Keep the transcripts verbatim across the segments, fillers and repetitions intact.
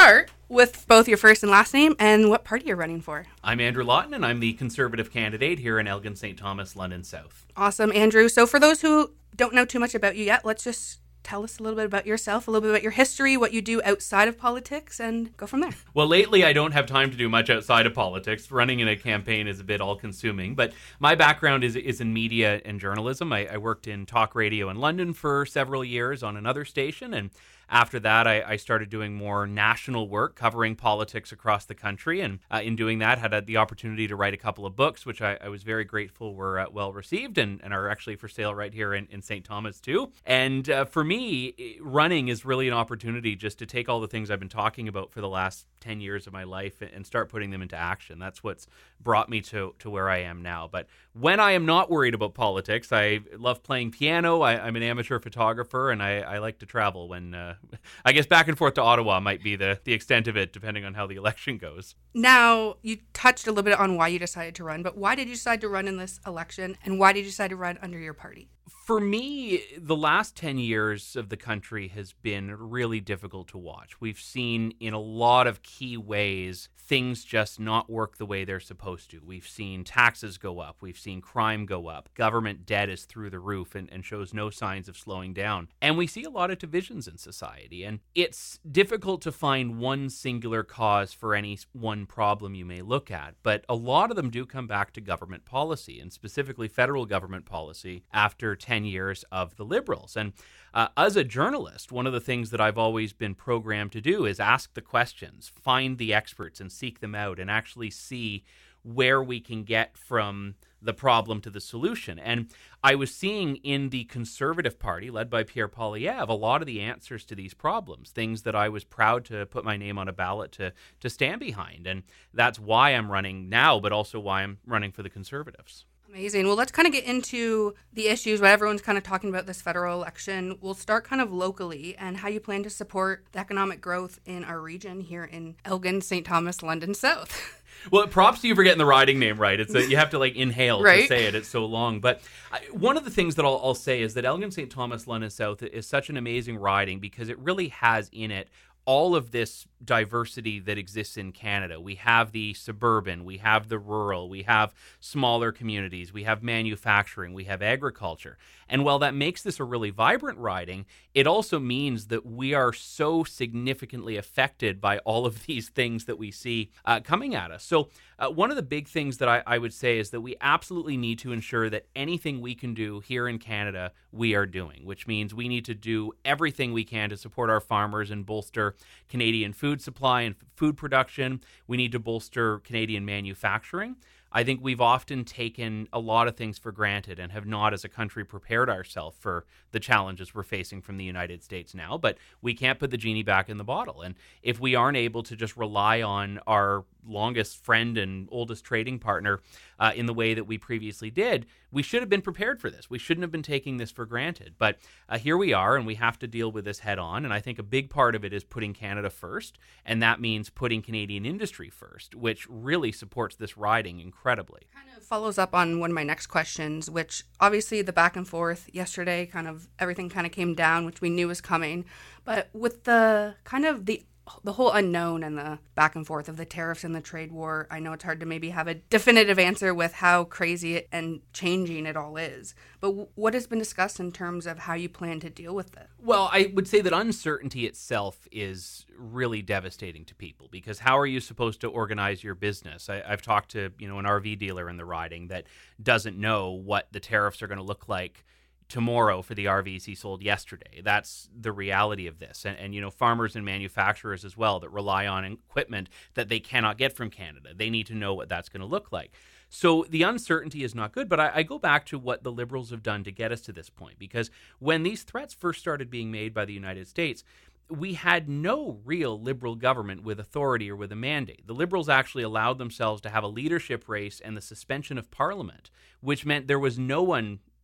start with both your first and last name and what party you're running for. I'm Andrew Lawton, and I'm the Conservative candidate here in Elgin Saint Thomas, London South. Awesome, Andrew. So for those who don't know too much about you yet, let's just tell us a little bit about yourself, a little bit about your history, what you do outside of politics, and go from there. Well, lately I don't have time to do much outside of politics. Running in a campaign is a bit all-consuming, but my background is is in media and journalism. I, I worked in talk radio in London for several years on another station, and after that, I, I started doing more national work, covering politics across the country, and uh, in doing that, had uh, the opportunity to write a couple of books, which I, I was very grateful were uh, well received, and, and are actually for sale right here in, in Saint Thomas too. And uh, for me, running is really an opportunity just to take all the things I've been talking about for the last ten years of my life and start putting them into action. That's what's brought me to, to where I am now. But when I am not worried about politics, I love playing piano. I, I'm an amateur photographer, and I, I like to travel when... Uh, I guess back and forth to Ottawa might be the, the extent of it, depending on how the election goes. Now, you touched a little bit on why you decided to run, but why did you decide to run in this election, and why did you decide to run under your party? For me, the last ten years of the country has been really difficult to watch. We've seen in a lot of key ways things just not work the way they're supposed to. We've seen taxes go up. We've seen crime go up. Government debt is through the roof and, and shows no signs of slowing down. And we see a lot of divisions in society. And it's difficult to find one singular cause for any one problem you may look at. But a lot of them do come back to government policy, and specifically federal government policy after ten years of the Liberals. And uh, as a journalist, one of the things that I've always been programmed to do is ask the questions, find the experts and seek them out, and actually see where we can get from the problem to the solution. And I was seeing in the Conservative Party, led by Pierre Poilievre, a lot of the answers to these problems, things that I was proud to put my name on a ballot to to stand behind. And that's why I'm running now, but also why I'm running for the Conservatives. Amazing. Well, let's kind of get into the issues, what everyone's kind of talking about this federal election. We'll start kind of locally and how you plan to support the economic growth in our region here in Elgin, Saint Thomas, London South. Well, props to you for getting the riding name right. It's a, you have to like inhale right? to say it. It's so long. But I, one of the things that I'll, I'll say is that Elgin, Saint Thomas, London South is such an amazing riding because it really has in it all of this diversity that exists in Canada. We have the suburban, we have the rural, we have smaller communities, we have manufacturing, we have agriculture. And while that makes this a really vibrant riding, it also means that we are so significantly affected by all of these things that we see uh, coming at us. So uh, one of the big things that I, I would say is that we absolutely need to ensure that anything we can do here in Canada, we are doing, which means we need to do everything we can to support our farmers and bolster Canadian food supply and food production. We need to bolster Canadian manufacturing. I think we've often taken a lot of things for granted and have not, as a country, prepared ourselves for the challenges we're facing from the United States now. But we can't put the genie back in the bottle. And if we aren't able to just rely on our longest friend and oldest trading partner uh, in the way that we previously did, we should have been prepared for this. We shouldn't have been taking this for granted. But uh, here we are, and we have to deal with this head on. And I think a big part of it is putting Canada first, and that means putting Canadian industry first, which really supports this riding incredibly. Kind of follows up on one of my next questions, which obviously the back and forth yesterday, kind of everything kind of came down, which we knew was coming. But with the kind of the the whole unknown and the back and forth of the tariffs and the trade war, I know it's hard to maybe have a definitive answer with how crazy and changing it all is. But w- what has been discussed in terms of how you plan to deal with it? Well, I would say that uncertainty itself is really devastating to people, because how are you supposed to organize your business? I, I've talked to, you know, an R V dealer in the riding that doesn't know what the tariffs are going to look like tomorrow for the R Vs he sold yesterday. That's the reality of this. And, and, you know, farmers and manufacturers as well that rely on equipment that they cannot get from Canada. They need to know what that's going to look like. So the uncertainty is not good, but I, I go back to what the Liberals have done to get us to this point, because when these threats first started being made by the United States, we had no real Liberal government with authority or with a mandate. The Liberals actually allowed themselves to have a leadership race and the suspension of Parliament, which meant there was no one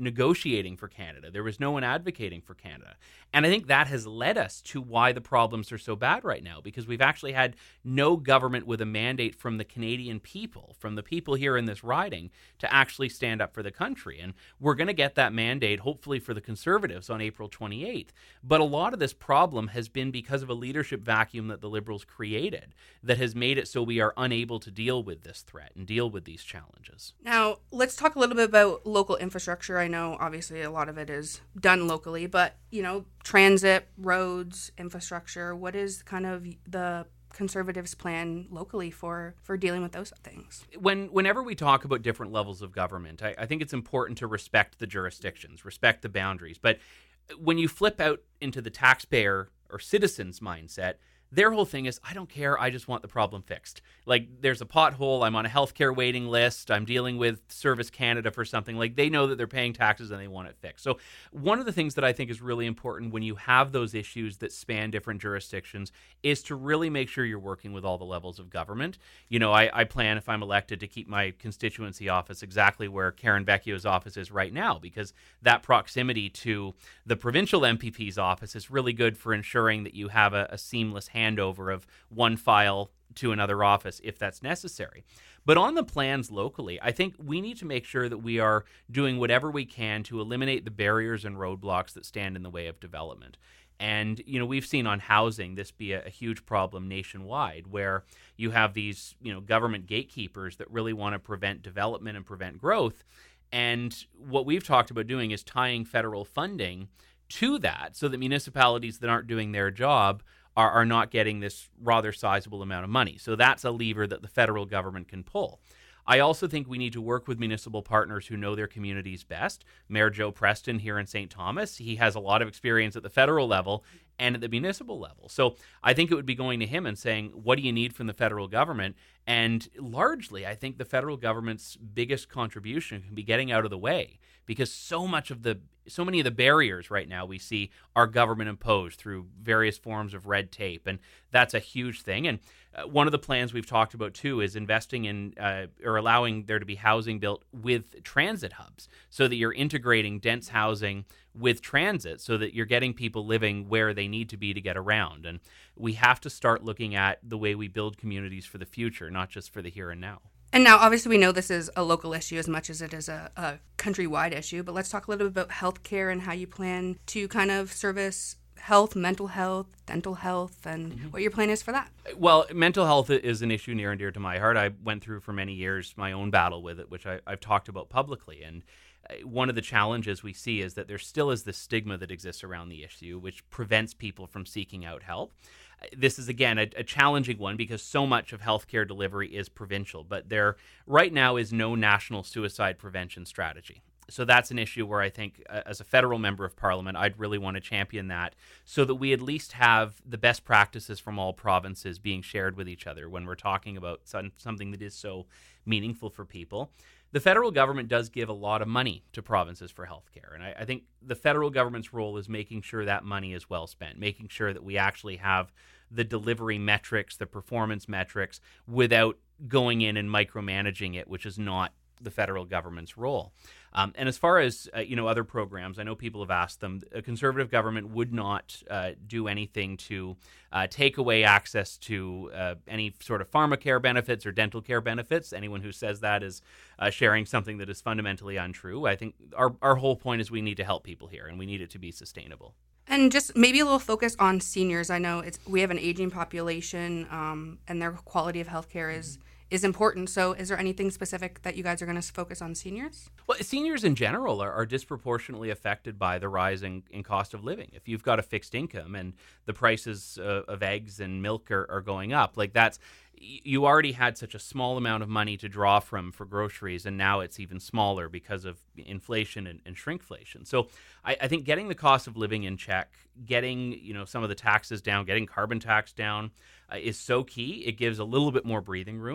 negotiating for Canada. There was no one advocating for Canada. And I think that has led us to why the problems are so bad right now, because we've actually had no government with a mandate from the Canadian people, from the people here in this riding, to actually stand up for the country. And we're going to get that mandate, hopefully for the Conservatives, on April twenty-eighth. But a lot of this problem has been because of a leadership vacuum that the Liberals created that has made it so we are unable to deal with this threat and deal with these challenges. Now, let's talk a little bit about local infrastructure. I know, obviously, a lot of it is done locally, but, you know, transit, roads, infrastructure, what is kind of the Conservatives' plan locally for, for dealing with those things? When Whenever we talk about different levels of government, I, I think it's important to respect the jurisdictions, respect the boundaries. But when you flip out into the taxpayer or citizen's mindset, their whole thing is, I don't care, I just want the problem fixed. Like, there's a pothole, I'm on a healthcare waiting list, I'm dealing with Service Canada for something. Like, they know that they're paying taxes and they want it fixed. So one of the things that I think is really important when you have those issues that span different jurisdictions is to really make sure you're working with all the levels of government. You know, I, I plan, if I'm elected, to keep my constituency office exactly where Karen Vecchio's office is right now, because that proximity to the provincial M P P's office is really good for ensuring that you have a, a seamless handover of one file to another office if that's necessary. But on the plans locally, I think we need to make sure that we are doing whatever we can to eliminate the barriers and roadblocks that stand in the way of development. And, you know, we've seen on housing this be a, a huge problem nationwide, where you have these, you know, government gatekeepers that really want to prevent development and prevent growth. And what we've talked about doing is tying federal funding to that so that municipalities that aren't doing their job are, are not getting this rather sizable amount of money. So that's a lever that the federal government can pull. I also think we need to work with municipal partners who know their communities best. Mayor Joe Preston here in Saint Thomas, he has a lot of experience at the federal level and at the municipal level. So I think it would be going to him and saying, what do you need from the federal government? And largely, I think the federal government's biggest contribution can be getting out of the way, because so much of the so many of the barriers right now we see are government imposed through various forms of red tape, and that's a huge thing. And uh, one of the plans we've talked about too is investing in uh, or allowing there to be housing built with transit hubs, so that you're integrating dense housing with transit, so that you're getting people living where they need to be to get around. And we have to start looking at the way we build communities for the future, not just for the here and now. And now, obviously, we know this is a local issue as much as it is a, a countrywide issue, but let's talk a little bit about healthcare and how you plan to kind of service health, mental health, dental health, and mm-hmm. what your plan is for that. Well, mental health is an issue near and dear to my heart. I went through for many years my own battle with it, which I, I've talked about publicly. And one of the challenges we see is that there still is this stigma that exists around the issue, which prevents people from seeking out help. This is, again, a, a challenging one because so much of healthcare delivery is provincial, but there right now is no national suicide prevention strategy. So that's an issue where I think, uh, as a federal member of parliament, I'd really want to champion that, so that we at least have the best practices from all provinces being shared with each other when we're talking about some, something that is so meaningful for people. The federal government does give a lot of money to provinces for healthcare, and I, I think the federal government's role is making sure that money is well spent, making sure that we actually have the delivery metrics, the performance metrics, without going in and micromanaging it, which is not the federal government's role. Um, and as far as uh, you know, other programs, I know people have asked them. A Conservative government would not uh, do anything to uh, take away access to uh, any sort of pharmacare benefits or dental care benefits. Anyone who says that is uh, sharing something that is fundamentally untrue. I think our our whole point is we need to help people here, and we need it to be sustainable. And just maybe a little focus on seniors. I know it's we have an aging population, um, and their quality of healthcare is. Mm-hmm. is important. So is there anything specific that you guys are going to focus on seniors? Well, seniors in general are, are disproportionately affected by the rise in, in cost of living. If you've got a fixed income and the prices uh, of eggs and milk are, are going up, like that's, you already had such a small amount of money to draw from for groceries, and now it's even smaller because of inflation and, and shrinkflation. So I, I think getting the cost of living in check, getting you know some of the taxes down, getting carbon tax down uh, is so key. It gives a little bit more breathing room.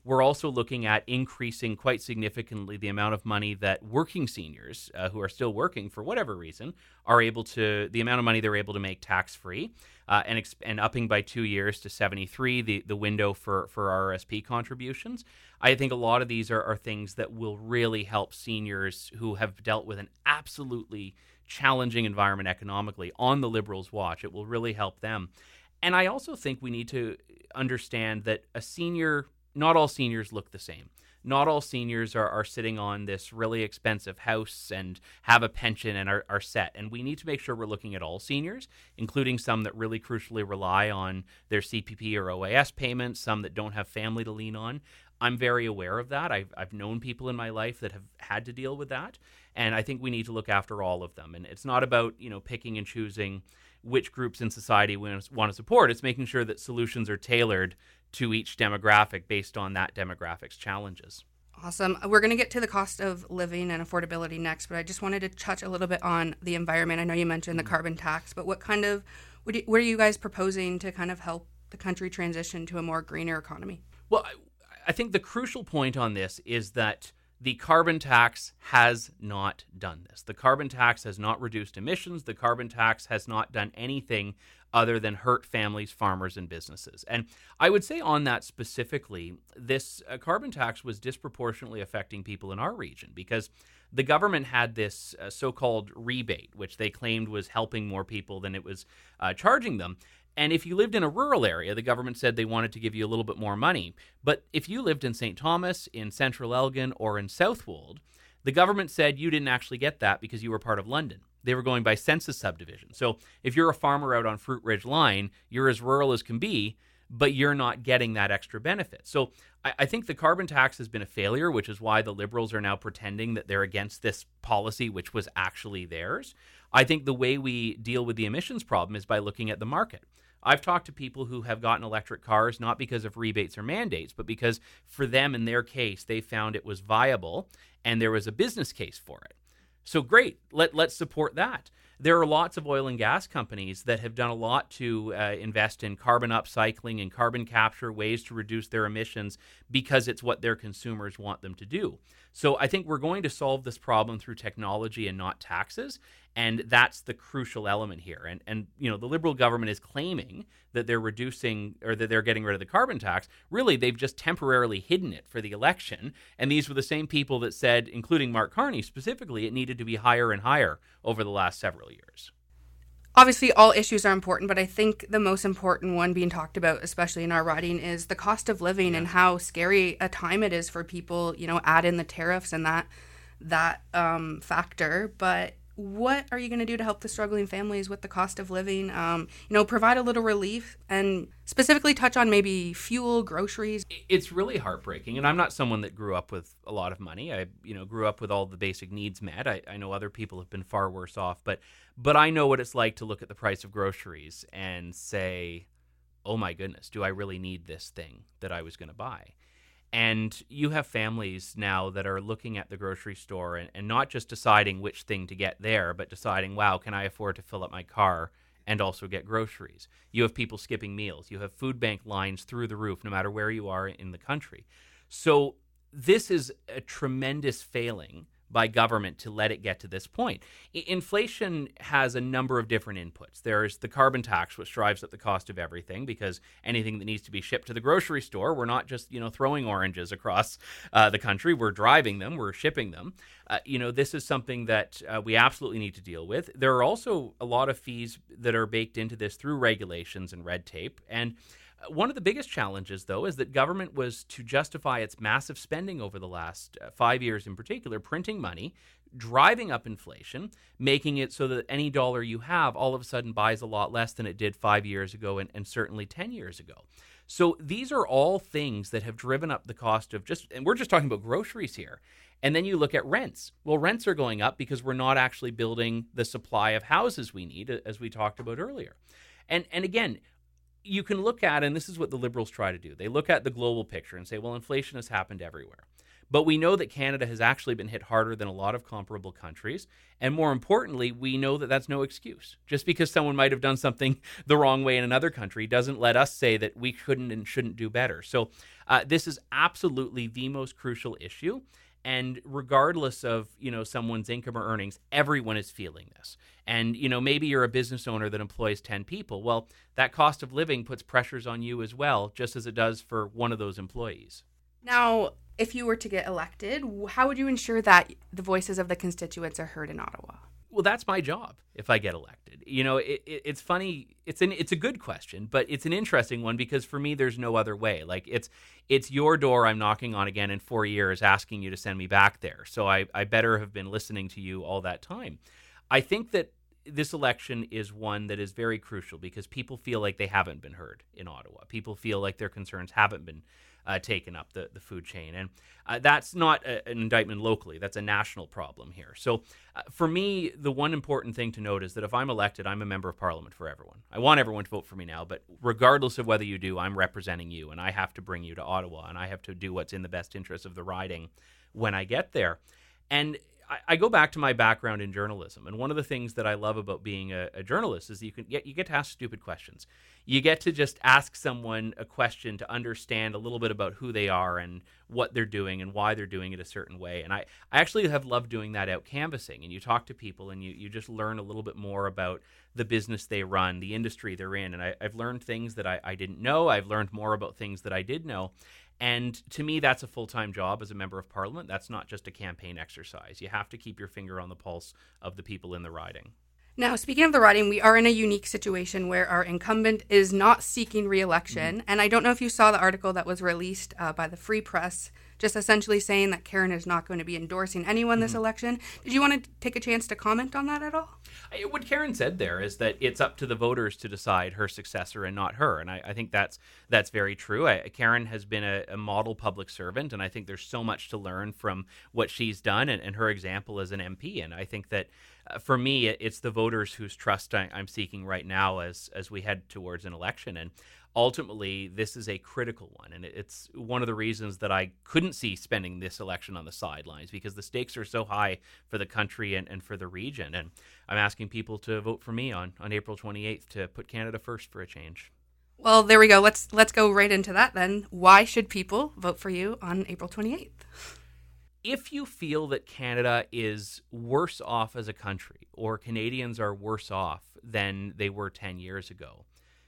we're also looking at increasing quite significantly the amount of money that working seniors uh, who are still working for whatever reason are able to, the amount of money they're able to make tax-free, uh, and, exp- and upping by two years to seventy-three, the, the window for, for R S P contributions. I think a lot of these are, are things that will really help seniors who have dealt with an absolutely challenging environment economically on the Liberals' watch. It will really help them. And I also think we need to understand that a senior, not all seniors look the same. Not all seniors are, are sitting on this really expensive house and have a pension and are, are set. And we need to make sure we're looking at all seniors, including some that really crucially rely on their C P P or O A S payments, some that don't have family to lean on. I'm very aware of that. I've, I've known people in my life that have had to deal with that. And I think we need to look after all of them. And it's not about, you know, picking and choosing which groups in society we want to support. It's making sure that solutions are tailored to each demographic based on that demographic's challenges. Awesome. We're going to get to the cost of living and affordability next, but I just wanted to touch a little bit on the environment. I know you mentioned the carbon tax, but what kind of, what, do, what are you guys proposing to kind of help the country transition to a more greener economy? Well, I, I think the crucial point on this is that the carbon tax has not done this. The carbon tax has not reduced emissions. The carbon tax has not done anything other than hurt families, farmers, and businesses. And I would say on that specifically, this uh, carbon tax was disproportionately affecting people in our region because the government had this uh, so-called rebate, which they claimed was helping more people than it was uh, charging them. And if you lived in a rural area, the government said they wanted to give you a little bit more money. But if you lived in Saint Thomas, in Central Elgin, or in Southwold, the government said you didn't actually get that because you were part of London. They were going by census subdivision. So if you're a farmer out on Fruit Ridge Line, you're as rural as can be, but you're not getting that extra benefit. So I, I think the carbon tax has been a failure, which is why the Liberals are now pretending that they're against this policy, which was actually theirs. I think the way we deal with the emissions problem is by looking at the market. I've talked to people who have gotten electric cars not because of rebates or mandates, but because for them, in their case, they found it was viable and there was a business case for it. So great, let, let's support that. There are lots of oil and gas companies that have done a lot to uh, invest in carbon upcycling and carbon capture, ways to reduce their emissions because it's what their consumers want them to do. So I think we're going to solve this problem through technology and not taxes. And that's the crucial element here. And, and you know, the Liberal government is claiming that they're reducing or that they're getting rid of the carbon tax. Really, they've just temporarily hidden it for the election. And these were the same people that said, including Mark Carney specifically, it needed to be higher and higher over the last several years. Obviously, all issues are important, but I think the most important one being talked about, especially in our riding, is the cost of living yeah. and how scary a time it is for people. You know, add in the tariffs and that that um, factor. But what are you going to do to help the struggling families with the cost of living? Um, you know, provide a little relief and specifically touch on maybe fuel, groceries. It's really heartbreaking. And I'm not someone that grew up with a lot of money. I, you know, grew up with all the basic needs met. I, I know other people have been far worse off, but but I know what it's like to look at the price of groceries and say, oh my goodness, do I really need this thing that I was going to buy? And you have families now that are looking at the grocery store and, and not just deciding which thing to get there, but deciding, wow, can I afford to fill up my car and also get groceries? You have people skipping meals. You have food bank lines through the roof, no matter where you are in the country. So this is a tremendous failing by government to let it get to this point. I- inflation has a number of different inputs. There's the carbon tax, which drives up the cost of everything because anything that needs to be shipped to the grocery store, we're not just, you know, throwing oranges across uh, the country. We're driving them. We're shipping them. Uh, you know, this is something that uh, we absolutely need to deal with. There are also a lot of fees that are baked into this through regulations and red tape. And one of the biggest challenges, though, is that government was to justify its massive spending over the last uh, five years in particular, printing money, driving up inflation, making it so that any dollar you have all of a sudden buys a lot less than it did five years ago and, and certainly ten years ago. So these are all things that have driven up the cost of just, and we're just talking about groceries here. And then you look at rents. Well, rents are going up because we're not actually building the supply of houses we need, as we talked about earlier. And and again, you can look at, and this is what the Liberals try to do, they look at the global picture and say, well, inflation has happened everywhere. But we know that Canada has actually been hit harder than a lot of comparable countries. And more importantly, we know that that's no excuse. Just because someone might have done something the wrong way in another country doesn't let us say that we couldn't and shouldn't do better. So uh, this is absolutely the most crucial issue. And regardless of, you know, someone's income or earnings, everyone is feeling this. And, you know, maybe you're a business owner that employs ten people. Well, that cost of living puts pressures on you as well, just as it does for one of those employees. Now, if you were to get elected, how would you ensure that the voices of the constituents are heard in Ottawa? Well, that's my job if I get elected. You know, it, it, it's funny. It's an it's a good question, but it's an interesting one because for me, there's no other way. Like it's it's your door I'm knocking on again in four years, asking you to send me back there. So I, I better have been listening to you all that time. I think that this election is one that is very crucial because people feel like they haven't been heard in Ottawa. People feel like their concerns haven't been Uh, taken up the, the food chain. And uh, that's not a, an indictment locally. That's a national problem here. So uh, for me, the one important thing to note is that if I'm elected, I'm a member of parliament for everyone. I want everyone to vote for me now, but regardless of whether you do, I'm representing you, and I have to bring you to Ottawa, and I have to do what's in the best interest of the riding when I get there. And I, I go back to my background in journalism, and one of the things that I love about being a, a journalist is you can get, you get to ask stupid questions. You get to just ask someone a question to understand a little bit about who they are and what they're doing and why they're doing it a certain way. And I, I actually have loved doing that out canvassing. And you talk to people and you, you just learn a little bit more about the business they run, the industry they're in. And I, I've learned things that I, I didn't know. I've learned more about things that I did know. And to me, that's a full-time job as a member of parliament. That's not just a campaign exercise. You have to keep your finger on the pulse of the people in the riding. Now, speaking of the riding, we are in a unique situation where our incumbent is not seeking re-election. Mm-hmm. And I don't know if you saw the article that was released uh, by the Free Press, just essentially saying that Karen is not going to be endorsing anyone this mm-hmm. election. Did you want to take a chance to comment on that at all? I, what Karen said there is that it's up to the voters to decide her successor and not her. And I, I think that's that's very true. I, Karen has been a, a model public servant, and I think there's so much to learn from what she's done and, and her example as an M P. And I think that Uh, for me, it's the voters whose trust I, I'm seeking right now as as we head towards an election. And ultimately, this is a critical one. And it's one of the reasons that I couldn't see spending this election on the sidelines, because the stakes are so high for the country and, and for the region. And I'm asking people to vote for me on, on April twenty-eighth to put Canada first for a change. Well, there we go. Let's let's go right into that then. Why should people vote for you on April twenty-eighth? If you feel that Canada is worse off as a country, or Canadians are worse off than they were ten years ago,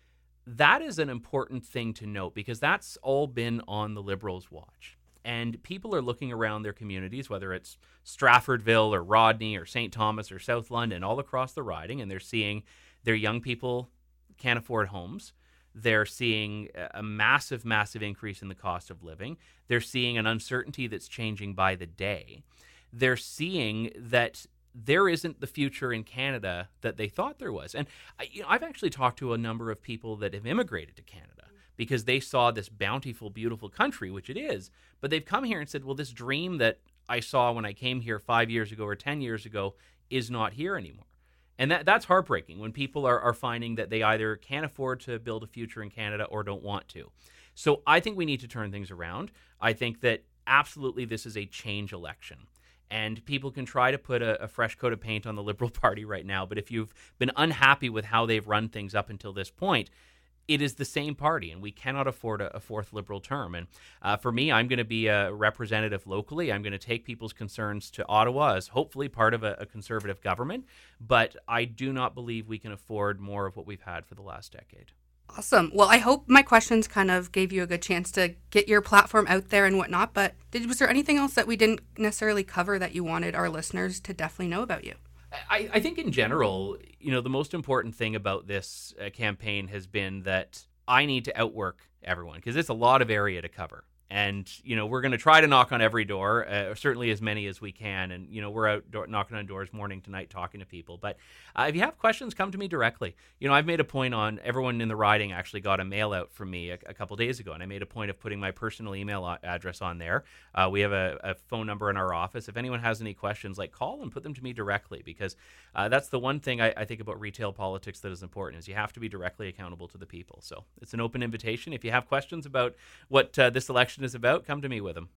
that is an important thing to note, because that's all been on the Liberals' watch. And people are looking around their communities, whether it's Straffordville or Rodney or Saint Thomas or South London, all across the riding, and they're seeing their young people can't afford homes. They're seeing a massive, massive increase in the cost of living. They're seeing an uncertainty that's changing by the day. They're seeing that there isn't the future in Canada that they thought there was. And you know, I've actually talked to a number of people that have immigrated to Canada because they saw this bountiful, beautiful country, which it is, but they've come here and said, well, this dream that I saw when I came here five years ago or ten years ago is not here anymore. And that that's heartbreaking when people are, are finding that they either can't afford to build a future in Canada or don't want to. So I think we need to turn things around. I think that absolutely this is a change election. And people can try to put a, a fresh coat of paint on the Liberal Party right now. But if you've been unhappy with how they've run things up until this point, it is the same party, and we cannot afford a, a fourth Liberal term. And uh, for me, I'm going to be a representative locally. I'm going to take people's concerns to Ottawa as hopefully part of a, a conservative government. But I do not believe we can afford more of what we've had for the last decade. Awesome. Well, I hope my questions kind of gave you a good chance to get your platform out there and whatnot. But did, was there anything else that we didn't necessarily cover that you wanted our listeners to definitely know about you? I, I think in general, you know, the most important thing about this uh, campaign has been that I need to outwork everyone, because it's a lot of area to cover. And, you know, we're going to try to knock on every door, uh, certainly as many as we can. And, you know, we're out do- knocking on doors morning to night talking to people. But uh, if you have questions, come to me directly. You know, I've made a point on everyone in the riding actually got a mail out from me a, a couple days ago. And I made a point of putting my personal email address on there. Uh, we have a, a phone number in our office. If anyone has any questions, like call and put them to me directly, because uh, that's the one thing I, I think about retail politics that is important, is you have to be directly accountable to the people. So it's an open invitation. If you have questions about what uh, this election is about, come to me with them.